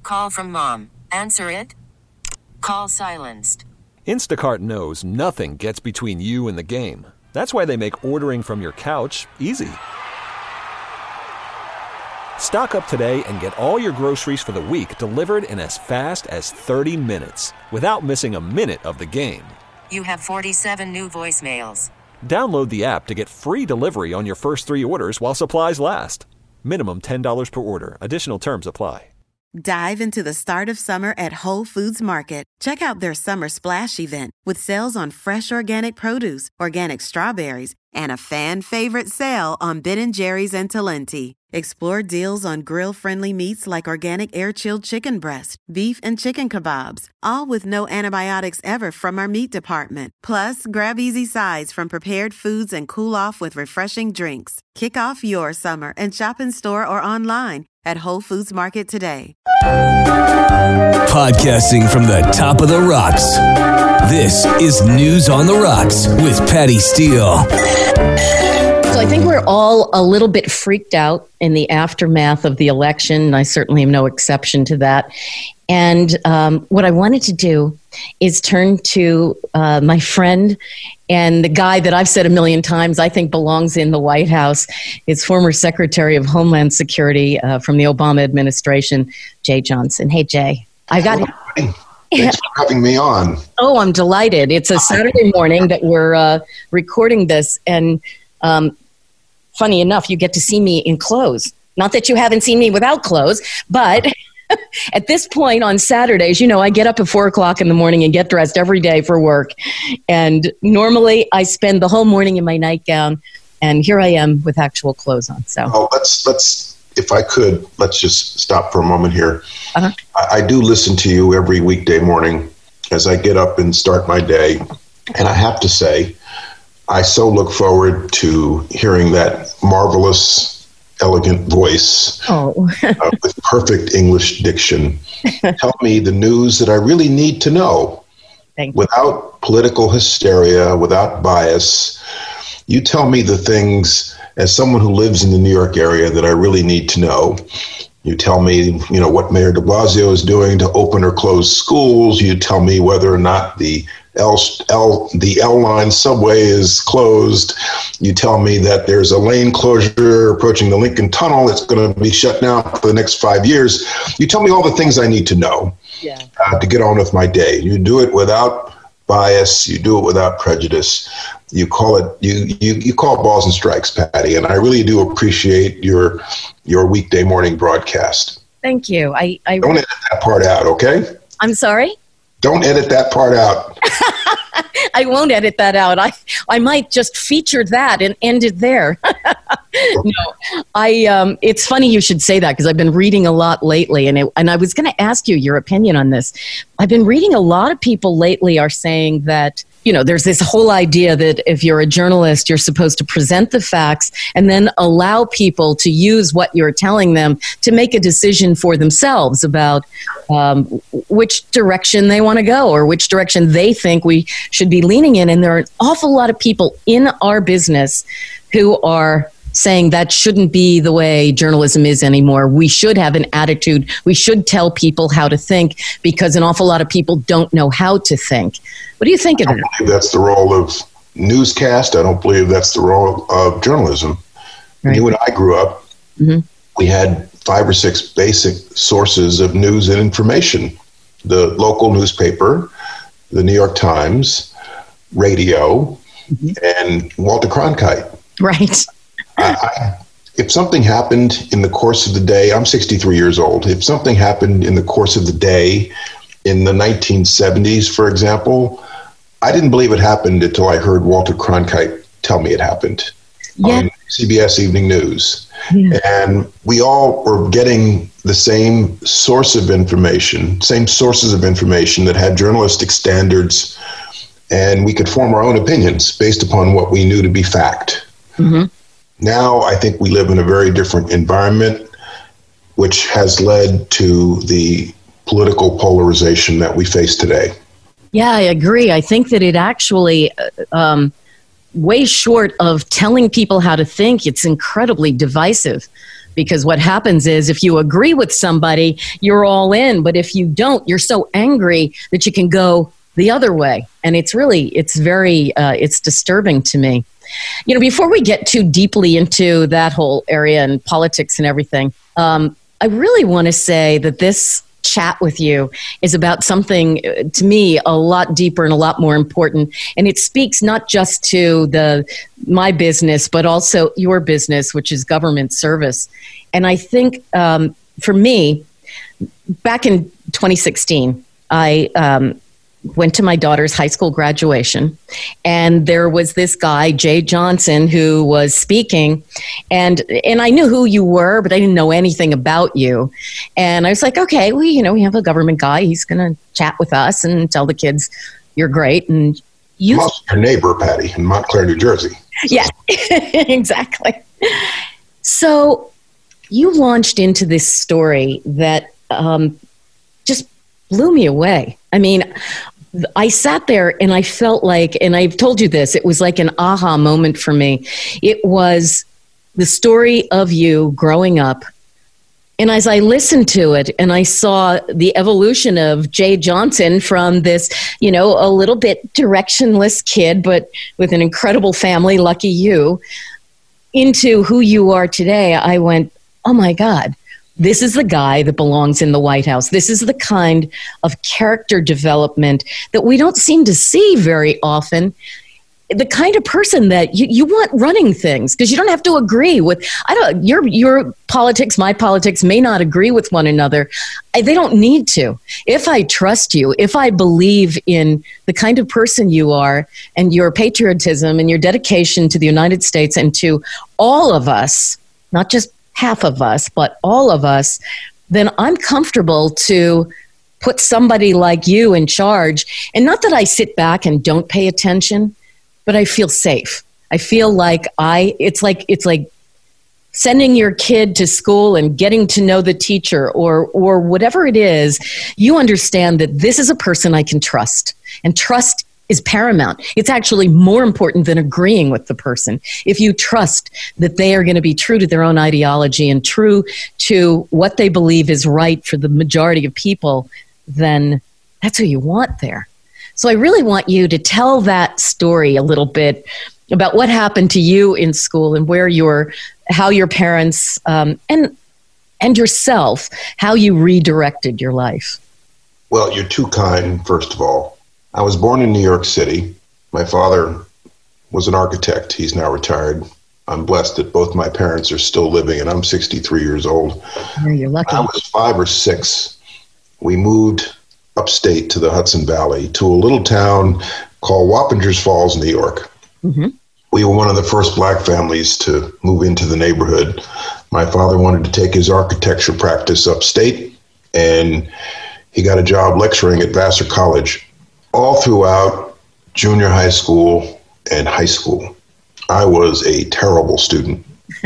call from mom. Answer it. Call silenced. Instacart knows nothing gets between you and the game. That's why they make ordering from your couch easy. Stock up today and get all your groceries for the week delivered in as fast as 30 minutes without missing a minute of the game. You have 47 new voicemails. Download the app to get free delivery on your first 3 orders while supplies last. Minimum $10 per order. Additional terms apply. Dive into the start of summer at Whole Foods Market. Check out their Summer Splash event with sales on fresh organic produce, organic strawberries, and a fan-favorite sale on Ben & Jerry's and Talenti. Explore deals on grill-friendly meats like organic air-chilled chicken breast, beef and chicken kebabs, all with no antibiotics ever from our meat department. Plus, grab easy sides from prepared foods and cool off with refreshing drinks. Kick off your summer and shop in store or online at Whole Foods Market today. Podcasting from the top of the rocks. This is News on the Rocks with Patty Steele. So I think we're all a little bit freaked out in the aftermath of the election. I certainly am no exception to that. And what I wanted to do is turn to my friend and the guy that I've said a million times I think belongs in the White House. Is former Secretary of Homeland Security from the Obama administration, Jeh Johnson. Hey, Jay. Thanks for having me on. Oh, I'm delighted. It's a Saturday morning that we're recording this. And funny enough, you get to see me in clothes. Not that you haven't seen me without clothes, but at this point on Saturdays, I get up at 4:00 in the morning and get dressed every day for work. And normally I spend the whole morning in my nightgown, and here I am with actual clothes on. So, let's if I could, let's just stop for a moment here. Uh-huh. I do listen to you every weekday morning as I get up and start my day. And I have to say, I so look forward to hearing that marvelous, elegant voice with perfect English diction. Tell me the news that I really need to know. Without political hysteria, without bias. You tell me the things, as someone who lives in the New York area, that I really need to know. You tell me, what Mayor de Blasio is doing to open or close schools. You tell me whether or not the L line subway is closed. You tell me that there's a lane closure approaching the Lincoln Tunnel that's going to be shut down for the next 5 years. You tell me all the things I need to know to get on with my day. You do it without bias. You do it without prejudice. You call it you call it balls and strikes, Patty, and I really do appreciate your weekday morning broadcast. Thank you. I don't edit that part out, okay? I'm sorry? Don't edit that part out. I won't edit that out. I might just feature that and end it there. No, it's funny you should say that because I've been reading a lot lately, and I was going to ask you your opinion on this. I've been reading a lot of people lately are saying that, there's this whole idea that if you're a journalist, you're supposed to present the facts and then allow people to use what you're telling them to make a decision for themselves about which direction they want to go or which direction they think we should be leaning in. And there are an awful lot of people in our business who are saying that shouldn't be the way journalism is anymore. We should have an attitude. We should tell people how to think because an awful lot of people don't know how to think. What do you think of that? I don't believe that's the role of newscast. I don't believe that's the role of journalism. Right. When you and I grew up, we had 5 or 6 basic sources of news and information. The local newspaper, the New York Times, radio, and Walter Cronkite. Right. If something happened in the course of the day, I'm 63 years old. If something happened in the course of the day in the 1970s, for example, I didn't believe it happened until I heard Walter Cronkite tell me it happened on CBS Evening News. Yeah. And we all were getting the same source of information, same sources of information that had journalistic standards, and we could form our own opinions based upon what we knew to be fact. Now, I think we live in a very different environment, which has led to the political polarization that we face today. Yeah, I agree. I think that it actually, way short of telling people how to think, it's incredibly divisive. Because what happens is if you agree with somebody, you're all in. But if you don't, you're so angry that you can go the other way. And it's disturbing to me. You know, before we get too deeply into that whole area and politics and everything, I really want to say that this chat with you is about something, to me, a lot deeper and a lot more important. And it speaks not just to my business, but also your business, which is government service. And I think for me, back in 2016, I went to my daughter's high school graduation, and there was this guy, Jay Johnson, who was speaking, and I knew who you were, but I didn't know anything about you. And I was like, okay, we have a government guy. He's going to chat with us and tell the kids you're great. And your neighbor, Patty, in Montclair, New Jersey. Yes, exactly. So you launched into this story that just blew me away. I mean, I sat there and I felt like, and I've told you this, it was like an aha moment for me. It was the story of you growing up. And as I listened to it and I saw the evolution of Jay Johnson from this, a little bit directionless kid, but with an incredible family, lucky you, into who you are today, I went, oh my God. This is the guy that belongs in the White House. This is the kind of character development that we don't seem to see very often. The kind of person that you want running things, because you don't have to agree with, your politics, my politics may not agree with one another. They don't need to. If I trust you, if I believe in the kind of person you are and your patriotism and your dedication to the United States and to all of us, not just half of us, but all of us, then I'm comfortable to put somebody like you in charge. And not that I sit back and don't pay attention, but I feel safe. I feel like it's like sending your kid to school and getting to know the teacher or whatever it is. You understand that this is a person I can trust, and trust is paramount. It's actually more important than agreeing with the person. If you trust that they are going to be true to their own ideology and true to what they believe is right for the majority of people, then that's who you want there. So I really want you to tell that story a little bit about what happened to you in school and how your parents and yourself, how you redirected your life. Well, you're too kind, first of all. I was born in New York City. My father was an architect. He's now retired. I'm blessed that both my parents are still living, and I'm 63 years old. Oh, you're lucky. When I was 5 or 6, we moved upstate to the Hudson Valley to a little town called Wappingers Falls, New York. Mm-hmm. We were one of the first black families to move into the neighborhood. My father wanted to take his architecture practice upstate, and he got a job lecturing at Vassar College. All throughout junior high school and high school, I was a terrible student.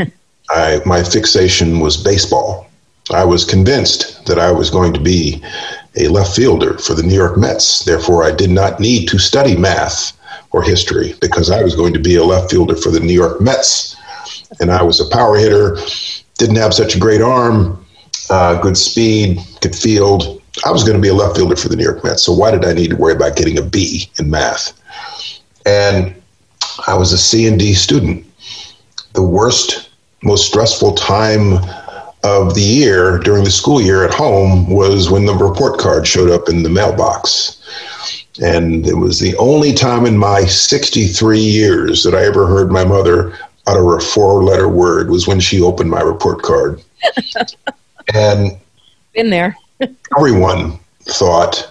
My fixation was baseball. I was convinced that I was going to be a left fielder for the New York Mets. Therefore, I did not need to study math or history because I was going to be a left fielder for the New York Mets. And I was a power hitter, didn't have such a great arm, good speed, could field. I was going to be a left fielder for the New York Mets, so why did I need to worry about getting a B in math? And I was a C&D student. The worst, most stressful time of the year during the school year at home was when the report card showed up in the mailbox. And it was the only time in my 63 years that I ever heard my mother utter a 4-letter word was when she opened my report card. And been there. Everyone thought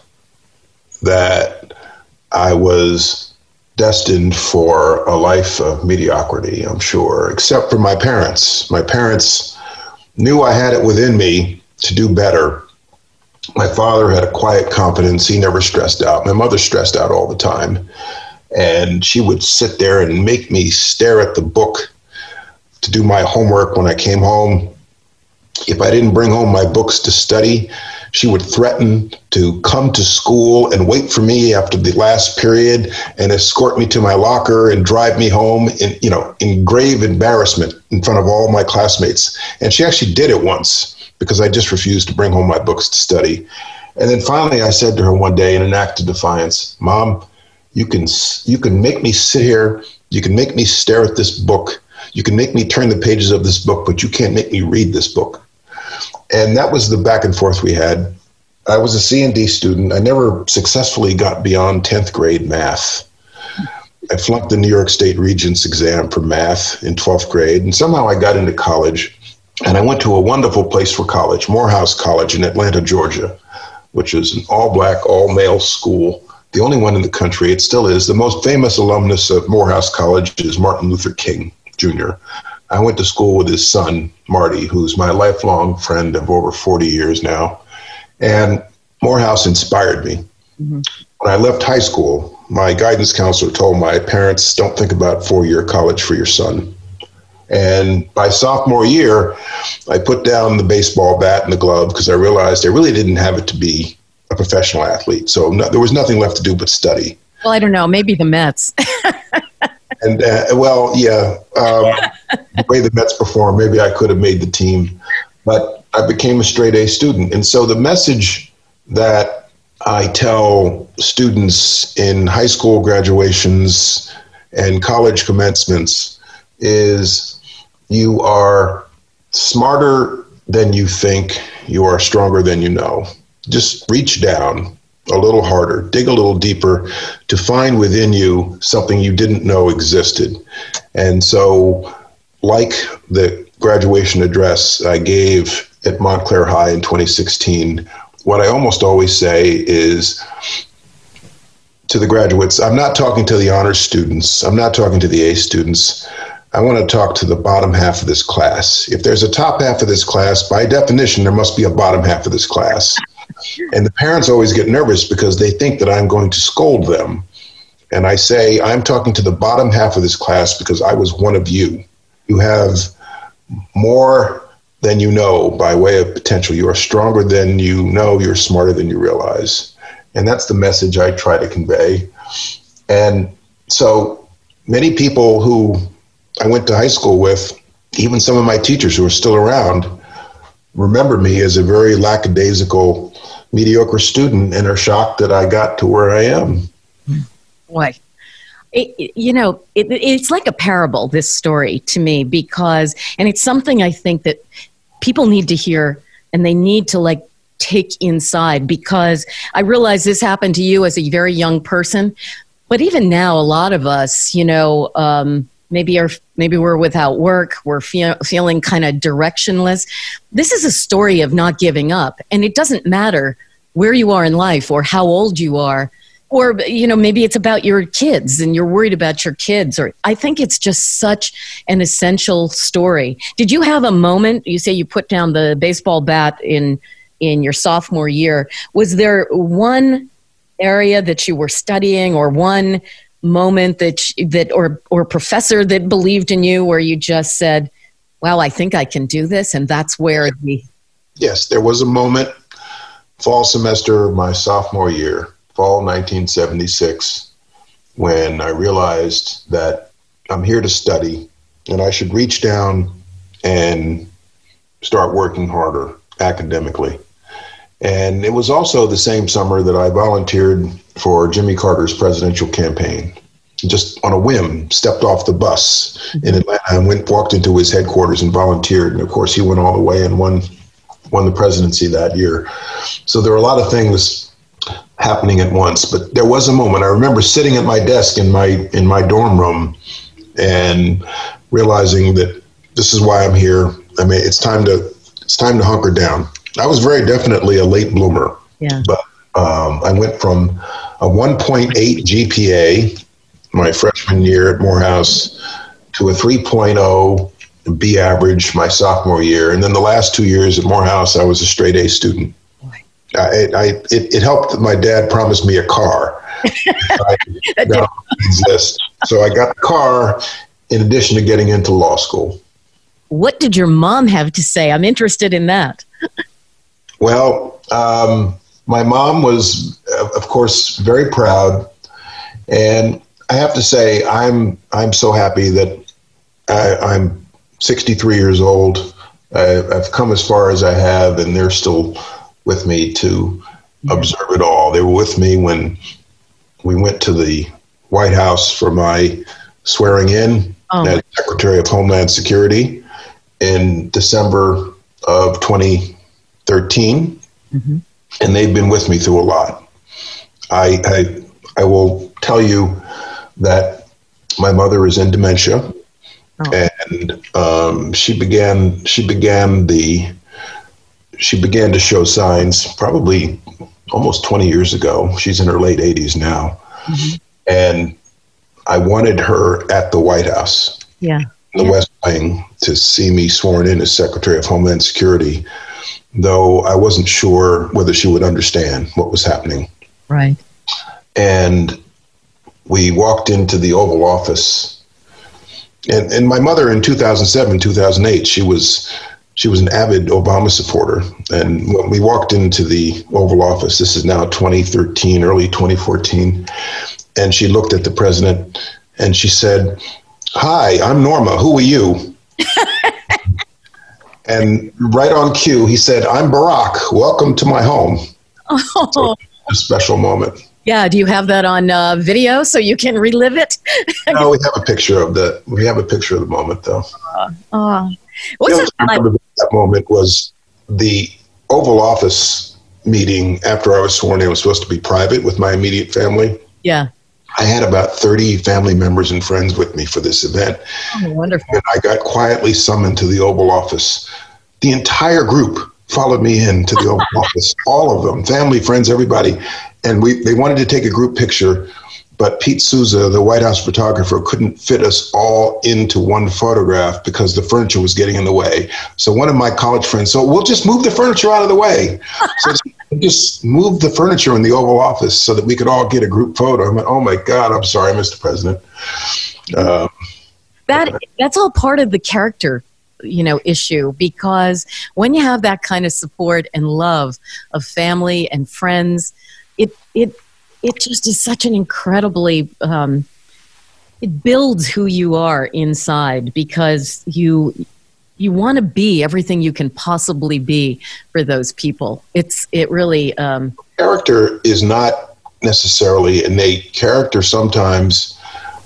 that I was destined for a life of mediocrity, I'm sure, except for my parents. My parents knew I had it within me to do better. My father had a quiet confidence. He never stressed out. My mother stressed out all the time. And she would sit there and make me stare at the book to do my homework when I came home. If I didn't bring home my books to study, She would threaten to come to school and wait for me after the last period and escort me to my locker and drive me home in grave embarrassment in front of all my classmates. And she actually did it once because I just refused to bring home my books to study. And then finally I said to her one day in an act of defiance, Mom, you can make me sit here. You can make me stare at this book. You can make me turn the pages of this book, but you can't make me read this book. And that was the back and forth we had. I was a C&D student. I never successfully got beyond 10th grade math. I flunked the New York State Regents exam for math in 12th grade, and somehow I got into college. And I went to a wonderful place for college, Morehouse College in Atlanta, Georgia, which is an all-black, all-male school, the only one in the country. It still is. The most famous alumnus of Morehouse College is Martin Luther King, Jr. I went to school with his son, Marty, who's my lifelong friend of over 40 years now. And Morehouse inspired me. Mm-hmm. When I left high school, my guidance counselor told my parents, don't think about four-year college for your son. And by sophomore year, I put down the baseball bat and the glove because I realized I really didn't have it to be a professional athlete. So there was nothing left to do but study. Well, I don't know, maybe the Mets. And, the way the Mets performed, maybe I could have made the team. But I became a straight A student. And so the message that I tell students in high school graduations and college commencements is you are smarter than you think, you are stronger than you know. Just reach down a little harder, dig a little deeper to find within you something you didn't know existed. And so, like the graduation address I gave at Montclair High in 2016, what I almost always say is to the graduates, I'm not talking to the honors students, I'm not talking to the A students, I want to talk to the bottom half of this class. If there's a top half of this class, by definition, there must be a bottom half of this class. And the parents always get nervous because they think that I'm going to scold them. And I say, I'm talking to the bottom half of this class because I was one of you. You have more than you know by way of potential. You are stronger than you know. You're smarter than you realize. And that's the message I try to convey. And so many people who I went to high school with, even some of my teachers who are still around, remember me as a very lackadaisical, mediocre student and are shocked that I got to where I am. Boy, it's like a parable, this story to me, because, and it's something I think that people need to hear and they need to take inside, because I realize this happened to you as a very young person, but even now, a lot of us, maybe we're without work, we're feeling kind of directionless. This is a story of not giving up, and it doesn't matter where you are in life or how old you are, or maybe it's about your kids and you're worried about your kids. Or I think it's just such an essential story. Did you have a moment? You say you put down the baseball bat in your sophomore year. Was there one area that you were studying, or one moment or professor that believed in you, where you just said, wow, I think I can do this? And that's where Yes, there was a moment, fall semester of my sophomore year, fall 1976, when I realized that I'm here to study and I should reach down and start working harder academically. And it was also the same summer that I volunteered for Jimmy Carter's presidential campaign. Just on a whim, stepped off the bus in Atlanta and walked into his headquarters and volunteered. And of course, he went all the way and won the presidency that year. So there were a lot of things happening at once. But there was a moment. I remember sitting at my desk in my dorm room and realizing that this is why I'm here. I mean, it's time to hunker down. I was very definitely a late bloomer, but I went from a 1.8 GPA my freshman year at Morehouse to a 3.0 B average my sophomore year. And then the last 2 years at Morehouse, I was a straight A student. It helped that my dad promised me a car. That didn't exist. So I got the car in addition to getting into law school. What did your mom have to say? I'm interested in that. Well, My mom was, of course, very proud, and I have to say, I'm so happy that I'm 63 years old. I've come as far as I have, and they're still with me to observe it all. They were with me when we went to the White House for my swearing in as Secretary of Homeland Security in December of 2013. Mm-hmm. And they've been with me through a lot. I will tell you that my mother is in dementia, and she began to show signs probably almost 20 years ago. She's in her late 80s now. Mm-hmm. And I wanted her at the White House, in the West Wing, to see me sworn in as Secretary of Homeland Security, though I wasn't sure whether she would understand what was happening. Right. And we walked into the Oval Office, and my mother in 2007, 2008, she was an avid Obama supporter. And when we walked into the Oval Office, this is now 2013, early 2014, and she looked at the president and she said, "Hi, I'm Norma. Who are you?" And right on cue, he said, "I'm Barack. Welcome to my home." Oh. So, a special moment. Yeah. Do you have that on video so you can relive it? No, we have a picture of the moment, though. What's it like? That moment was the Oval Office meeting after I was sworn in. It was supposed to be private with my immediate family. Yeah. I had about 30 family members and friends with me for this event. Oh, wonderful. And I got quietly summoned to the Oval Office. The entire group followed me into the Oval Office, all of them, family, friends, everybody. And they wanted to take a group picture, but Pete Souza, the White House photographer, couldn't fit us all into one photograph because the furniture was getting in the way. So one of my college friends said, "We'll just move the furniture out of the way." So just moved the furniture in the Oval Office so that we could all get a group photo. I went, "Oh my God, I'm sorry, Mr. President." That's all part of the character, issue, because when you have that kind of support and love of family and friends, it just is such an incredibly, it builds who you are inside, because you want to be everything you can possibly be for those people. It really... Character is not necessarily innate. Character sometimes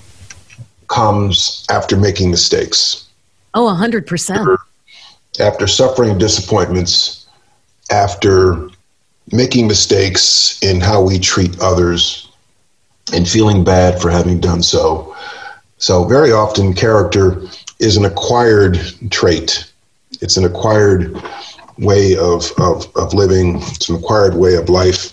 comes after making mistakes. Oh, 100%. After suffering disappointments, after making mistakes in how we treat others and feeling bad for having done so. So very often character is an acquired trait. It's an acquired way of living. It's an acquired way of life.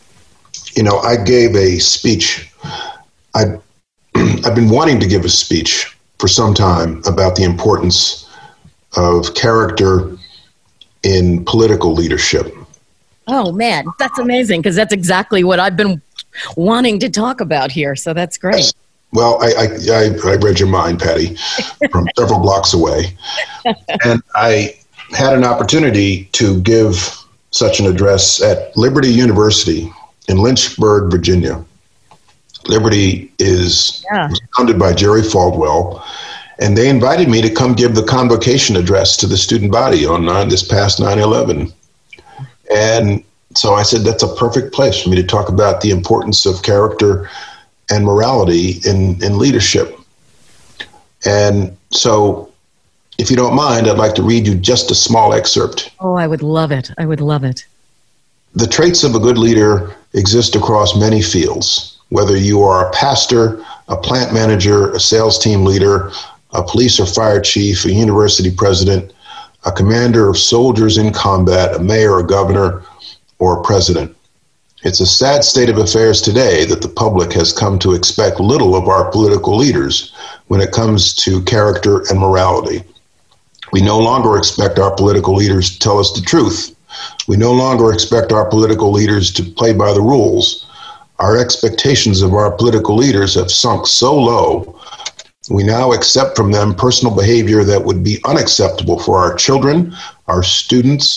I gave a speech. I've been wanting to give a speech for some time about the importance of character in political leadership. Oh, man, that's amazing, because that's exactly what I've been wanting to talk about here. So that's great. Yes. Well, I read your mind, Patty, from several blocks away. And I had an opportunity to give such an address at Liberty University in Lynchburg, Virginia. Liberty is founded by Jerry Falwell, and they invited me to come give the convocation address to the student body on this past 9/11. And so I said, that's a perfect place for me to talk about the importance of character and morality in leadership. And so, if you don't mind, I'd like to read you just a small excerpt. Oh, I would love it. I would love it. The traits of a good leader exist across many fields, whether you are a pastor, a plant manager, a sales team leader, a police or fire chief, a university president, a commander of soldiers in combat, a mayor, a governor, or a president. It's a sad state of affairs today that the public has come to expect little of our political leaders when it comes to character and morality. We no longer expect our political leaders to tell us the truth. We no longer expect our political leaders to play by the rules. Our expectations of our political leaders have sunk so low, we now accept from them personal behavior that would be unacceptable for our children, our students,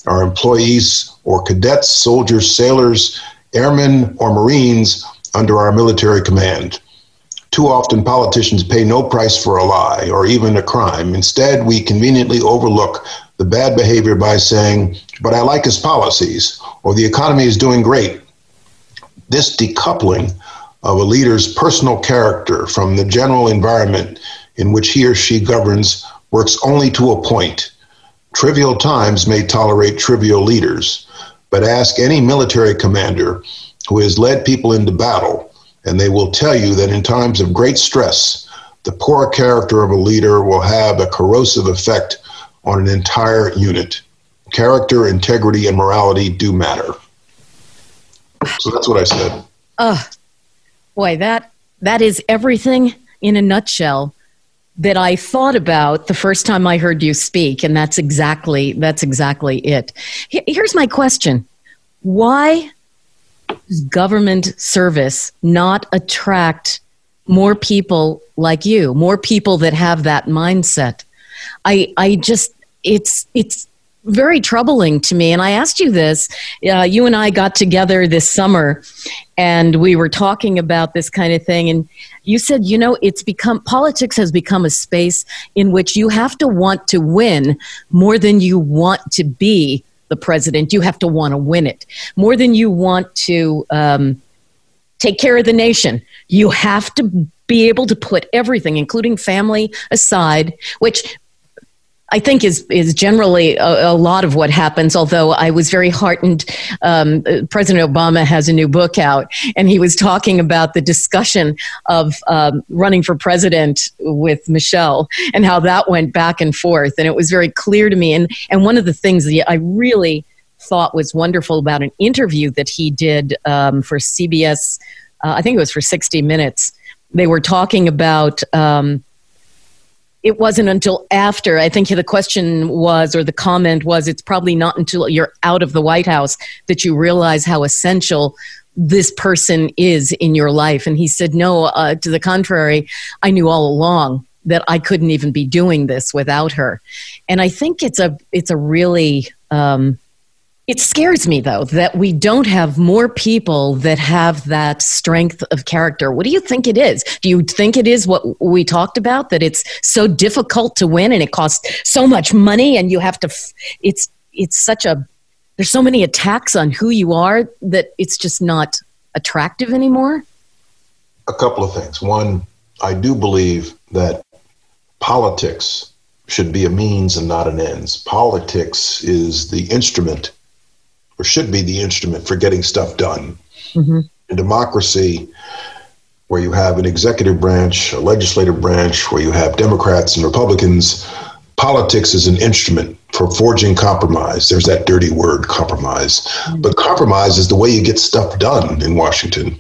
are employees or cadets, soldiers, sailors, airmen, or Marines under our military command. Too often, politicians pay no price for a lie or even a crime. Instead, we conveniently overlook the bad behavior by saying, but I like his policies, or the economy is doing great. This decoupling of a leader's personal character from the general environment in which he or she governs works only to a point. Trivial times may tolerate trivial leaders, but ask any military commander who has led people into battle, and they will tell you that in times of great stress, the poor character of a leader will have a corrosive effect on an entire unit. Character, integrity, and morality do matter. So that's what I said. Boy, that is everything in a nutshell that I thought about the first time I heard you speak, and that's exactly it. Here's my question. Why does government service not attract more people like you, more people that have that mindset? It's very troubling to me. And I asked you this, you and I got together this summer and we were talking about this kind of thing. And you said, politics has become a space in which you have to want to win more than you want to be the president. You have to want to win it more than you want to take care of the nation. You have to be able to put everything, including family, aside, which I think is generally a lot of what happens, although I was very heartened. President Obama has a new book out, and he was talking about the discussion of running for president with Michelle and how that went back and forth. And it was very clear to me. And one of the things that I really thought was wonderful about an interview that he did for CBS, I think it was for 60 Minutes, they were talking about it wasn't until after, I think the question was, or the comment was, it's probably not until you're out of the White House that you realize how essential this person is in your life. And he said, no, to the contrary, I knew all along that I couldn't even be doing this without her. And I think it's a really, it scares me, though, that we don't have more people that have that strength of character. What do you think it is? Do you think it is what we talked about, that it's so difficult to win and it costs so much money and you have to, it's such a, there's so many attacks on who you are that it's just not attractive anymore? A couple of things. One, I do believe that politics should be a means and not an ends. Politics is the instrument, or should be the instrument, for getting stuff done. Mm-hmm. In democracy, where you have an executive branch, a legislative branch, where you have Democrats and Republicans, politics is an instrument for forging compromise. There's that dirty word, compromise. Mm-hmm. But compromise is the way you get stuff done in Washington.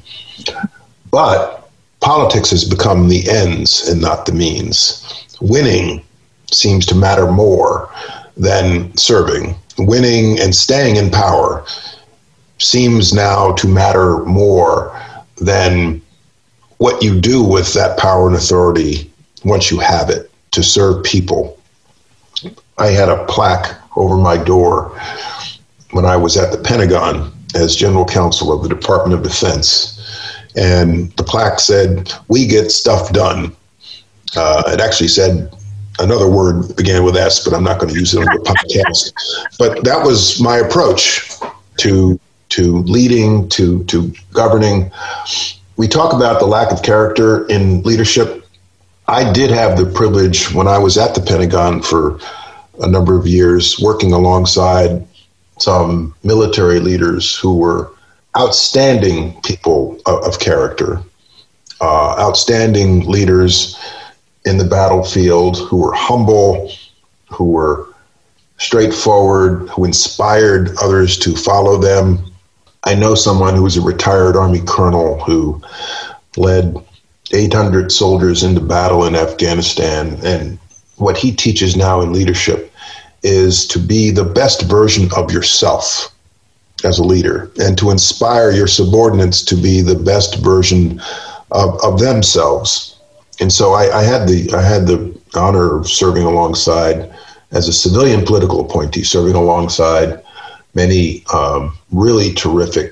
But politics has become the ends and not the means. Winning seems to matter more than serving. Winning and staying in power seems now to matter more than what you do with that power and authority once you have it to serve people. I had a plaque over my door when I was at the Pentagon as general counsel of the Department of Defense. And the plaque said, "We get stuff done." It actually said, another word began with S, but I'm not going to use it on the podcast. But that was my approach to leading, to governing. We talk about the lack of character in leadership. I did have the privilege when I was at the Pentagon for a number of years, working alongside some military leaders who were outstanding people of character, outstanding leaders in the battlefield, who were humble, who were straightforward, who inspired others to follow them. I know someone who was a retired Army colonel who led 800 soldiers into battle in Afghanistan. And what he teaches now in leadership is to be the best version of yourself as a leader and to inspire your subordinates to be the best version of themselves. And so I had the honor of serving alongside, as a civilian political appointee, serving alongside many really terrific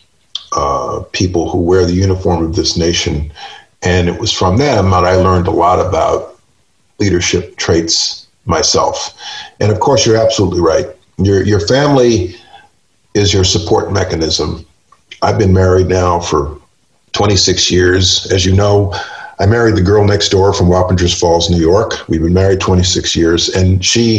people who wear the uniform of this nation. And it was from them that I learned a lot about leadership traits myself. And of course, you're absolutely right. Your family is your support mechanism. I've been married now for 26 years. As you know, I married the girl next door from Wappingers Falls, New York. We've been married 26 years, and she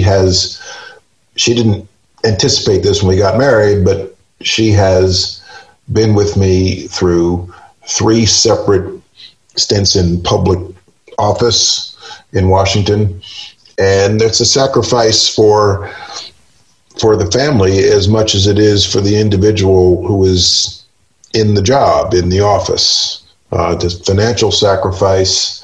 didn't anticipate this when we got married, but she has been with me through 3 separate stints in public office in Washington. And it's a sacrifice for the family as much as it is for the individual who is in the job, in the office. The financial sacrifice.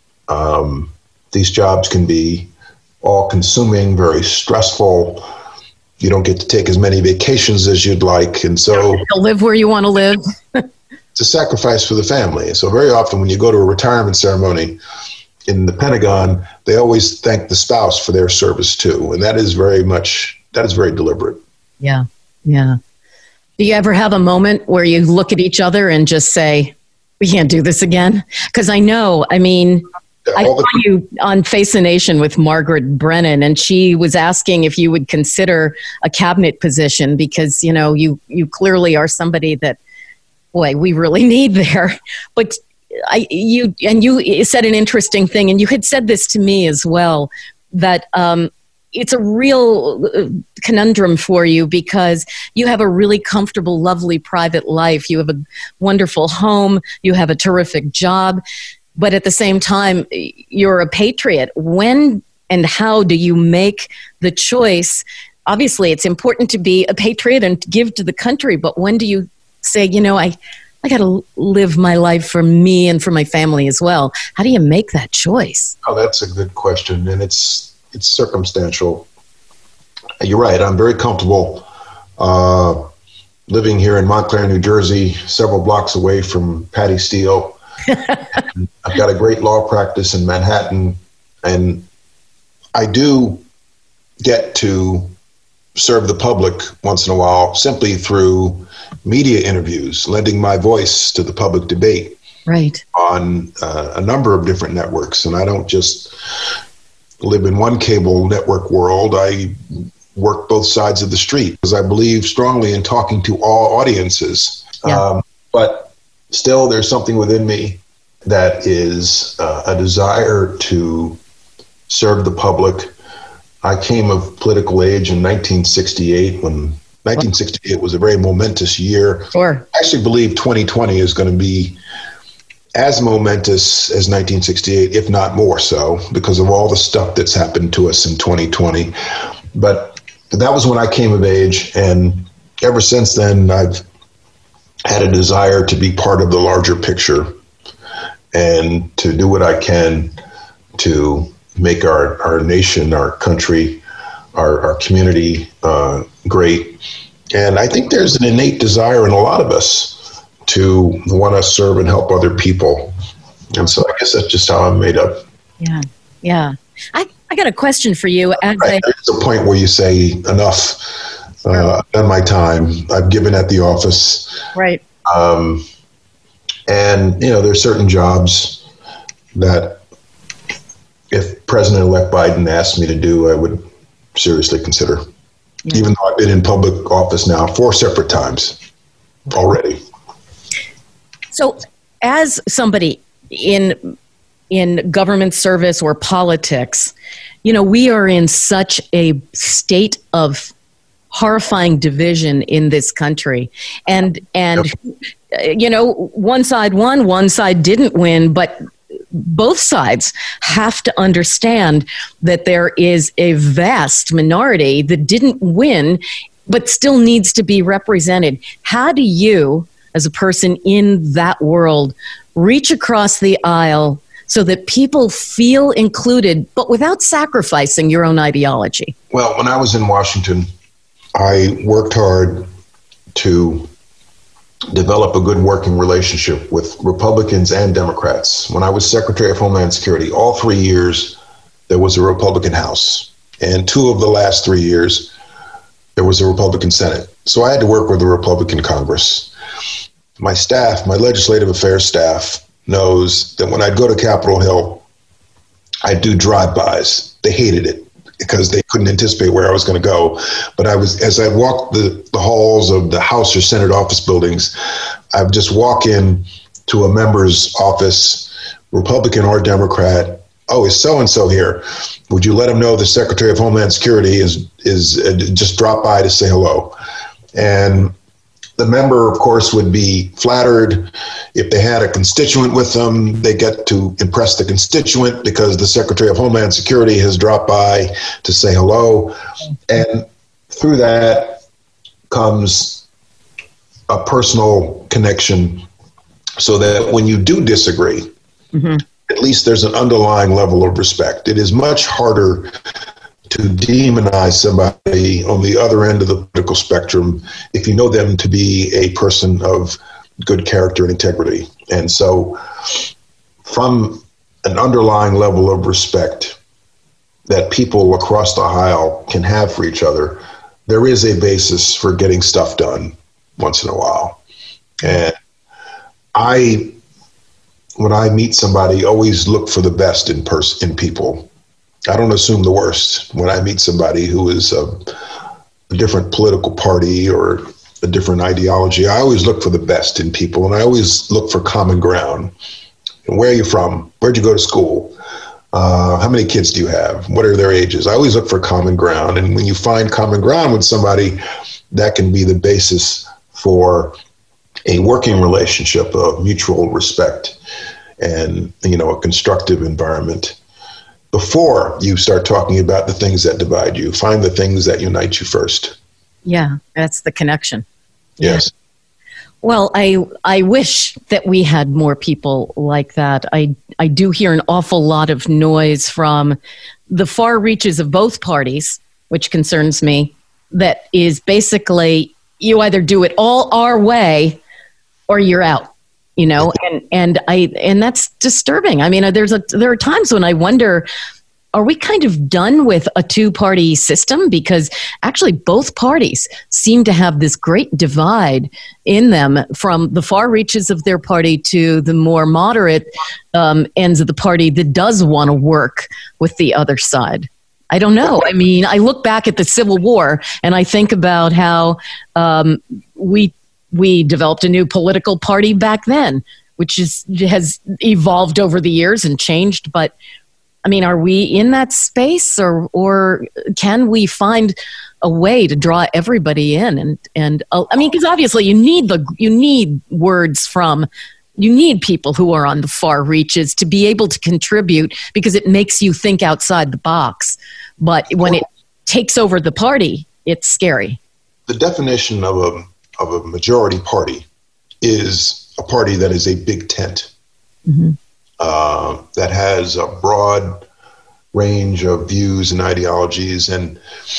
These jobs can be all-consuming, very stressful. You don't get to take as many vacations as you'd like. And so to live where you want to live. It's a sacrifice for the family. And so very often when you go to a retirement ceremony in the Pentagon, they always thank the spouse for their service too. And that is very deliberate. Yeah. Yeah. Do you ever have a moment where you look at each other and just say, we can't do this again? Because I saw you on Face the Nation with Margaret Brennan, and she was asking if you would consider a cabinet position because, you clearly are somebody that, boy, we really need there. But you said an interesting thing, and you had said this to me as well, that it's a real conundrum for you because you have a really comfortable, lovely private life. You have a wonderful home. You have a terrific job. But at the same time, you're a patriot. When and how do you make the choice? Obviously, it's important to be a patriot and to give to the country. But when do you say, I got to live my life for me and for my family as well? How do you make that choice? Oh, that's a good question. And it's circumstantial. You're right. I'm very comfortable living here in Montclair, New Jersey, several blocks away from Patty Steele. I've got a great law practice in Manhattan, and I do get to serve the public once in a while simply through media interviews, lending my voice to the public debate right on a number of different networks. And I don't just live in one cable network world. I work both sides of the street because I believe strongly in talking to all audiences. Yeah. But still, there's something within me that is a desire to serve the public. I came of political age in 1968 when 1968 was a very momentous year. Sure. I actually believe 2020 is going to be as momentous as 1968, if not more so, because of all the stuff that's happened to us in 2020. But that was when I came of age, and ever since then, I've had a desire to be part of the larger picture and to do what I can to make our nation, our country, our community great. And I think there's an innate desire in a lot of us to want to serve and help other people. And so I guess that's just how I'm made up. Yeah. Yeah. I got a question for you. There's a point where you say enough. I've done my time. I've given at the office. Right. And, there's certain jobs that if President-elect Biden asked me to do, I would seriously consider. Yeah. Even though I've been in public office now 4 separate times already. So as somebody in government service or politics, we are in such a state of horrifying division in this country. And one side won, one side didn't win, but both sides have to understand that there is a vast minority that didn't win, but still needs to be represented. How do you, as a person in that world, reach across the aisle so that people feel included, but without sacrificing your own ideology? Well, when I was in Washington, I worked hard to develop a good working relationship with Republicans and Democrats. When I was Secretary of Homeland Security, all 3 years, there was a Republican House. And 2 of the last 3 years, there was a Republican Senate. So I had to work with a Republican Congress. My staff, my legislative affairs staff, knows that when I'd go to Capitol Hill, I'd do drive-bys. They hated it because they couldn't anticipate where I was going to go. But as I walked the halls of the House or Senate office buildings, I would just walk in to a member's office, Republican or Democrat. Oh, is so-and-so here? Would you let him know the Secretary of Homeland Security is just drop by to say hello? And the member, of course, would be flattered. If they had a constituent with them, they get to impress the constituent because the Secretary of Homeland Security has dropped by to say hello. And through that comes a personal connection so that when you do disagree, at least there's an underlying level of respect. It is much harder to demonize somebody on the other end of the political spectrum if you know them to be a person of good character and integrity. And so from an underlying level of respect that people across the aisle can have for each other, there is a basis for getting stuff done once in a while. And when I meet somebody, always look for the best in people. I don't assume the worst when I meet somebody who is a different political party or a different ideology. I always look for the best in people, and I always look for common ground. And where are you from? Where'd you go to school? How many kids do you have? What are their ages? I always look for common ground. And when you find common ground with somebody, that can be the basis for a working relationship of mutual respect and, a constructive environment. Before you start talking about the things that divide you, find the things that unite you first. Yeah, that's the connection. Yes. Well, I wish that we had more people like that. I do hear an awful lot of noise from the far reaches of both parties, which concerns me, that is basically you either do it all our way or you're out, and that's disturbing. I mean, there are times when I wonder, are we kind of done with a two-party system? Because actually both parties seem to have this great divide in them from the far reaches of their party to the more moderate ends of the party that does want to work with the other side. I don't know. I mean, I look back at the Civil War and I think about how we developed a new political party back then, which has evolved over the years and changed. But I mean, are we in that space, or can we find a way to draw everybody in? And I mean, because obviously you need words from. You need people who are on the far reaches to be able to contribute because it makes you think outside the box. But when it takes over the party, it's scary. The definition of a majority party is a party that is a big tent, that has a broad range of views and ideologies, and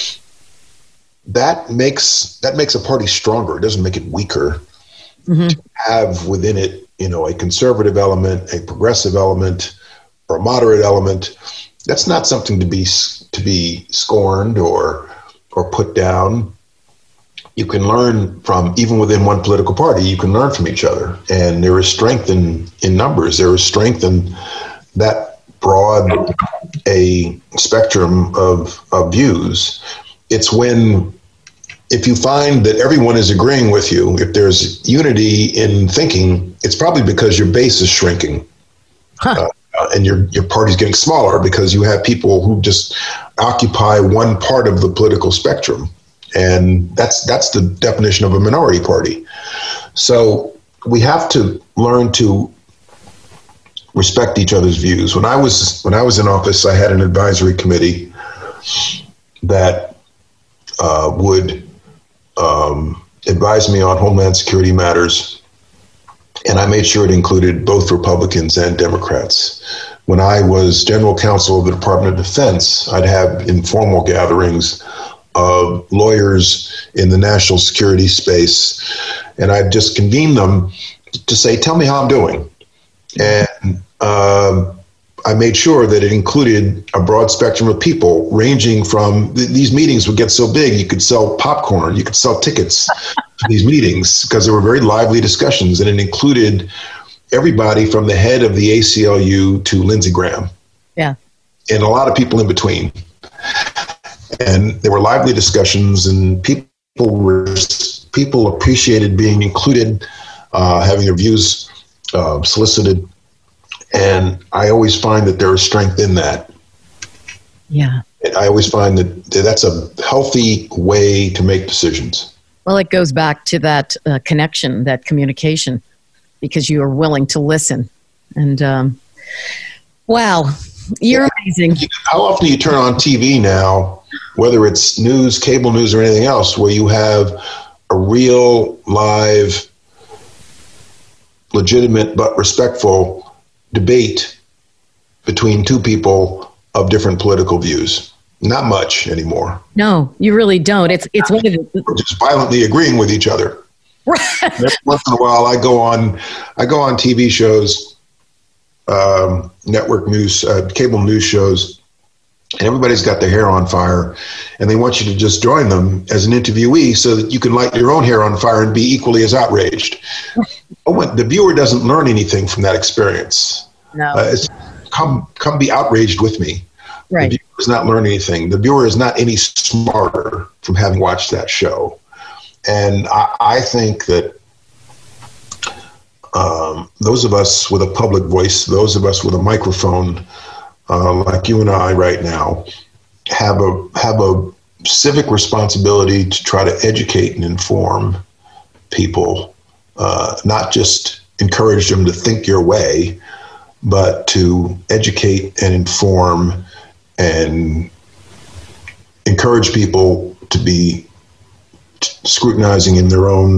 that makes a party stronger. It doesn't make it weaker. To have within it, a conservative element, a progressive element, or a moderate element, that's not something to be scorned or put down. You can learn from, even within one political party, you can learn from each other. And there is strength in numbers. There is strength in that broad a spectrum of views. It's if you find that everyone is agreeing with you, if there's unity in thinking, it's probably because your base is shrinking. And your party's getting smaller because you have people who just occupy one part of the political spectrum. And that's the definition of a minority party. So we have to learn to respect each other's views. When I was in office, I had an advisory committee that would advise me on Homeland Security matters, and I made sure it included both Republicans and Democrats. When I was general counsel of the Department of Defense, I'd have informal gatherings of lawyers in the national security space, and I'd just convene them to say, tell me how I'm doing. And I made sure that it included a broad spectrum of people, ranging from these meetings would get so big, you could sell popcorn, you could sell tickets to these meetings because there were very lively discussions, and it included everybody from the head of the ACLU to Lindsey Graham. Yeah. And a lot of people in between. And there were lively discussions, and people appreciated being included, having their views solicited. And I always find that there is strength in that. Yeah. And I always find that that's a healthy way to make decisions. Well, it goes back to that connection, that communication, because you are willing to listen. And wow, you're amazing. How often do you turn on TV now, whether it's news, cable news, or anything else, where you have a real, live, legitimate, but respectful debate between two people of different political views? Not much anymore. No, you really don't. It's one of the We're just violently agreeing with each other. Right. Every once in a while, I go on TV shows, network news, cable news shows, and everybody's got their hair on fire, and they want you to just join them as an interviewee so that you can light your own hair on fire and be equally as outraged. The viewer doesn't learn anything from that experience. No. It's come be outraged with me. Right. The viewer does not learn anything. The viewer is not any smarter from having watched that show. And I think that those of us with a public voice, those of us with a microphone, like you and I right now, have a civic responsibility to try to educate and inform people, not just encourage them to think your way, but to educate and inform and encourage people to be scrutinizing in the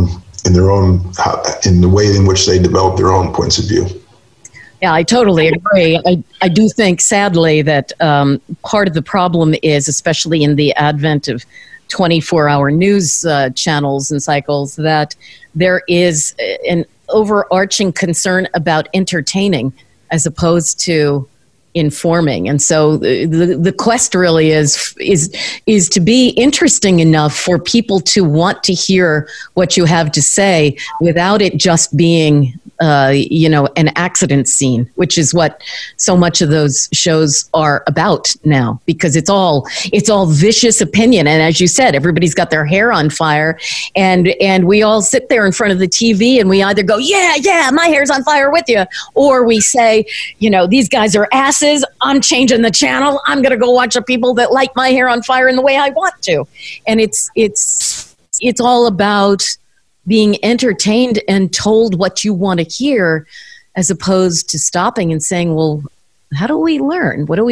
way in which they develop their own points of view. Yeah, I totally agree. I do think, sadly, that part of the problem is, especially in the advent of 24-hour news channels and cycles, that there is an overarching concern about entertaining as opposed to informing. And so the quest really is to be interesting enough for people to want to hear what you have to say without it just being an accident scene, which is what so much of those shows are about now, because it's all vicious opinion. And as you said, everybody's got their hair on fire, and we all sit there in front of the TV and we either go, yeah, my hair's on fire with you, or we say, these guys are asses. I'm changing the channel. I'm going to go watch the people that like my hair on fire in the way I want to. And it's all about being entertained and told what you want to hear, as opposed to stopping and saying, well, how do we learn? What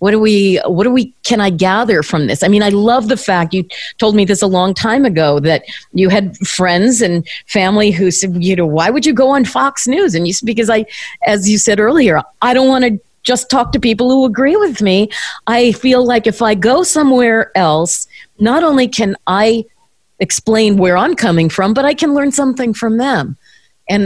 can I gather from this? I mean, I love the fact you told me this a long time ago, that you had friends and family who said, why would you go on Fox News? And you said, because as you said earlier, I don't want to just talk to people who agree with me. I feel like if I go somewhere else, not only can I explain where I'm coming from, but I can learn something from them. And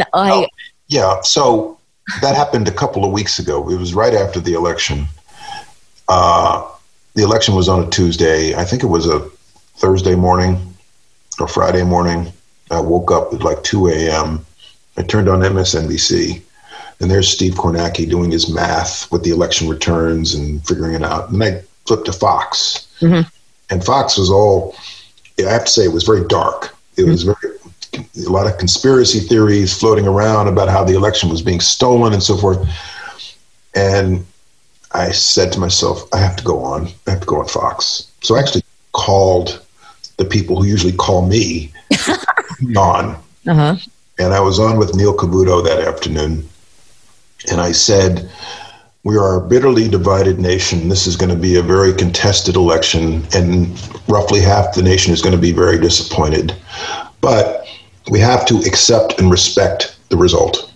so that happened a couple of weeks ago. It was right after the election. The election was on a Tuesday. I think it was a Thursday morning or Friday morning. I woke up at like 2 a.m. I turned on MSNBC, and there's Steve Kornacki doing his math with the election returns and figuring it out. And I flipped to Fox. Mm-hmm. And Fox was I have to say, it was very dark. It was a lot of conspiracy theories floating around about how the election was being stolen and so forth. And I said to myself, I have to go on Fox. So I actually called the people who usually call me on. Uh-huh. And I was on with Neil Cavuto that afternoon. And I said, we are a bitterly divided nation. This is going to be a very contested election, and roughly half the nation is going to be very disappointed. But we have to accept and respect the result.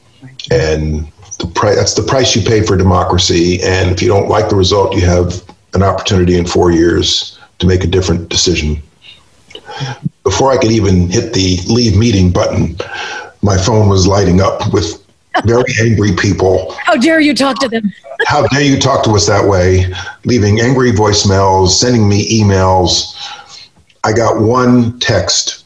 And that's the price you pay for democracy. And if you don't like the result, you have an opportunity in 4 years to make a different decision. Before I could even hit the leave meeting button, my phone was lighting up with very angry people. How dare you talk to them? How dare you talk to us that way? Leaving angry voicemails, sending me emails. I got one text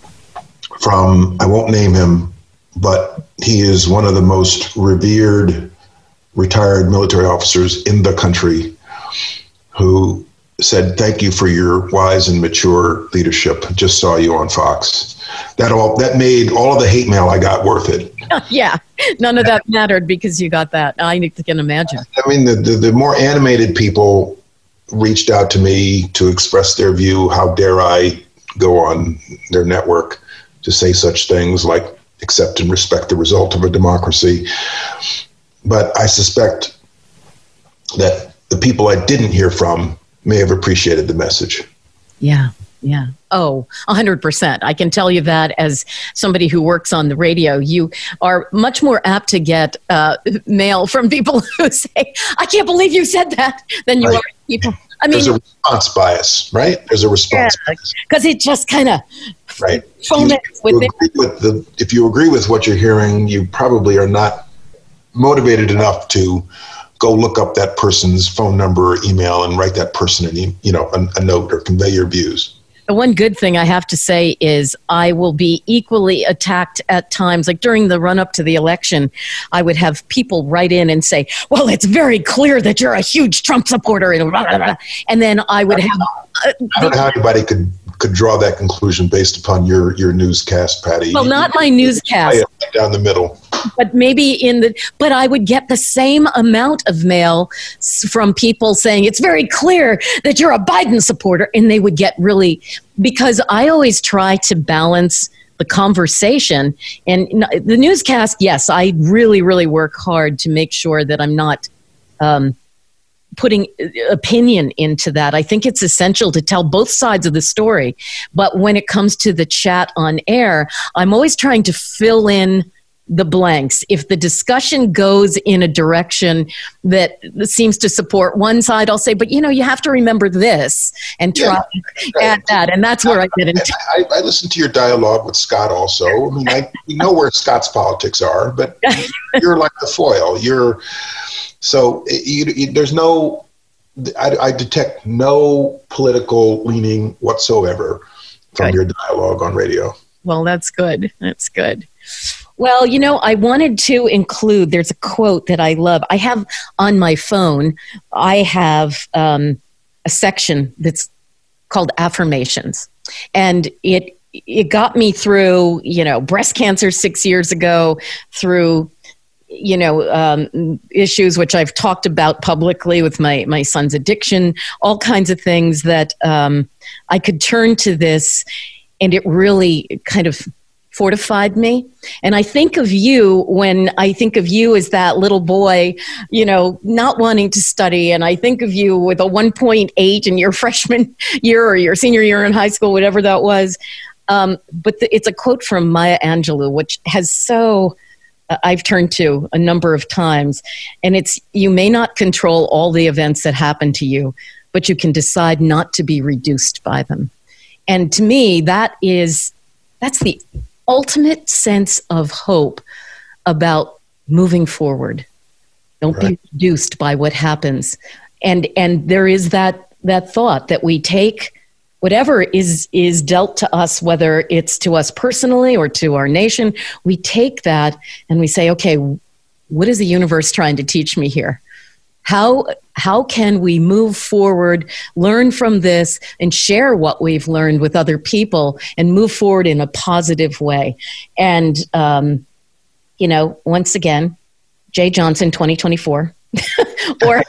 from, I won't name him, but he is one of the most revered retired military officers in the country, who said, "Thank you for your wise and mature leadership. Just saw you on Fox." That made all of the hate mail I got worth it. Yeah, none of that mattered because you got that. I can imagine. I mean, the more animated people reached out to me to express their view. How dare I go on their network to say such things like accept and respect the result of a democracy. But I suspect that the people I didn't hear from may have appreciated the message. Yeah. Oh, 100%. I can tell you that as somebody who works on the radio, you are much more apt to get mail from people who say, "I can't believe you said that," than you are people. I mean, there's a response bias, right? There's a response bias. Because it just kind of right. If if you agree with what you're hearing, you probably are not motivated enough to go look up that person's phone number or email and write that person a note or convey your views. The one good thing I have to say is I will be equally attacked at times. Like during the run-up to the election, I would have people write in and say, "Well, it's very clear that you're a huge Trump supporter." And blah, blah, blah. And then I would have... I don't know how anybody could draw that conclusion based upon your newscast, Patty. Well, not my newscast. Down the middle. But maybe but I would get the same amount of mail from people saying it's very clear that you're a Biden supporter. And they would get really, because I always try to balance the conversation. And the newscast, yes, I really, really work hard to make sure that I'm not putting opinion into that. I think it's essential to tell both sides of the story. But when it comes to the chat on air, I'm always trying to fill in the blanks. If the discussion goes in a direction that seems to support one side, I'll say, but you have to remember this and try to add that. And that's where I get into. I listen to your dialogue with Scott also. I mean, we know where Scott's politics are, but you're like the foil. There's no, I detect no political leaning whatsoever from your dialogue on radio. Well, that's good. That's good. Well, I wanted to include, there's a quote that I love. I have on my phone, I have a section that's called affirmations. And it got me through, breast cancer 6 years ago, through, issues which I've talked about publicly with my son's addiction, all kinds of things that I could turn to this, and it really kind of fortified me. And I think of you when I think of you as that little boy, not wanting to study. And I think of you with a 1.8 in your freshman year or your senior year in high school, whatever that was. But it's a quote from Maya Angelou, which has I've turned to a number of times. And it's, "You may not control all the events that happen to you, but you can decide not to be reduced by them." And to me, that's the ultimate sense of hope about moving forward. Don't be reduced by what happens. And there is that thought that we take whatever is dealt to us, whether it's to us personally or to our nation, we take that and we say, okay, what is the universe trying to teach me here? How can we move forward, learn from this, and share what we've learned with other people and move forward in a positive way? And, once again, Jay Johnson, 2024, or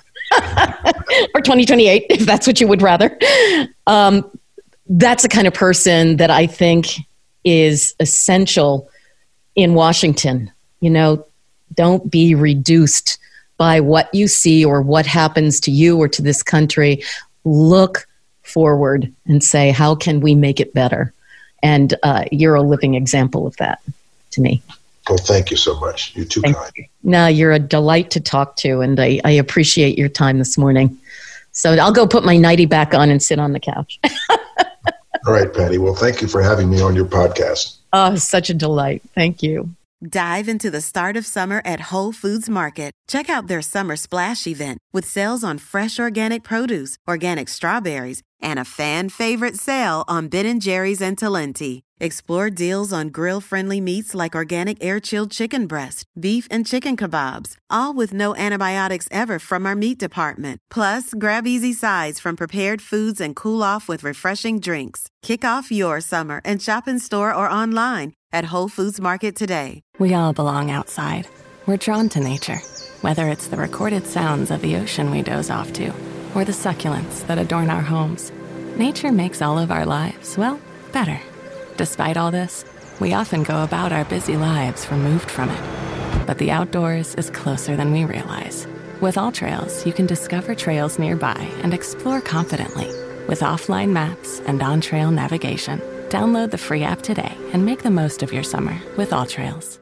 2028, if that's what you would rather. That's the kind of person that I think is essential in Washington. Don't be reduced by what you see or what happens to you or to this country. Look forward and say, how can we make it better? And you're a living example of that to me. Well, thank you so much. You're too kind. No, you're a delight to talk to, and I appreciate your time this morning. So I'll go put my nightie back on and sit on the couch. All right, Patty. Well, thank you for having me on your podcast. Oh, such a delight. Thank you. Dive into the start of summer at Whole Foods Market. Check out their Summer Splash event with sales on fresh organic produce, organic strawberries, and a fan-favorite sale on Ben & Jerry's and Talenti. Explore deals on grill-friendly meats like organic air-chilled chicken breast, beef and chicken kebabs, all with no antibiotics ever from our meat department. Plus, grab easy sides from prepared foods and cool off with refreshing drinks. Kick off your summer and shop in store or online at Whole Foods Market today. We all belong outside. We're drawn to nature, whether it's the recorded sounds of the ocean we doze off to, or the succulents that adorn our homes. Nature makes all of our lives, well, better. Despite all this, we often go about our busy lives removed from it. But the outdoors is closer than we realize. With AllTrails, you can discover trails nearby and explore confidently. With offline maps and on-trail navigation, download the free app today and make the most of your summer with AllTrails.